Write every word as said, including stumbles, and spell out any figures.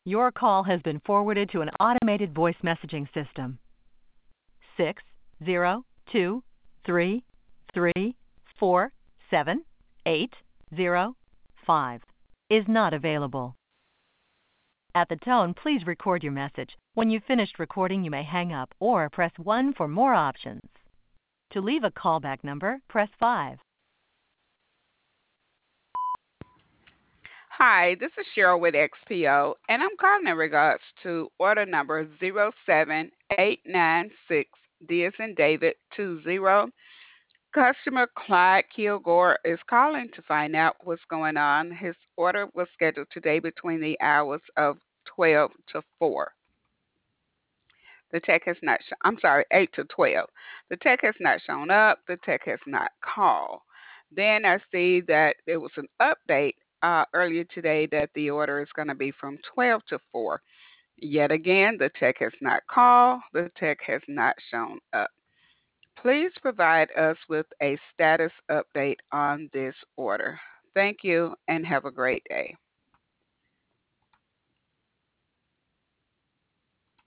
Your call has been forwarded to an automated voice messaging system. Six zero two three three four seven eight zero five is not available. At the tone, please record your message. When you've finished recording, you may hang up or press one for more options. To leave a callback number, press five. Hi, this is Cheryl with X P O, and I'm calling in regards to order number zero seven eight nine six, D as in David, two zero. Customer Clyde Kilgore is calling to find out what's going on. His order was scheduled today between the hours of twelve to four. The tech has not, sh- I'm sorry, eight to twelve. The tech has not shown up. The tech has not called. Then I see that there was an update uh, earlier today that the order is going to be from twelve to four. Yet again, the tech has not called. The tech has not shown up. Please provide us with a status update on this order. Thank you and have a great day.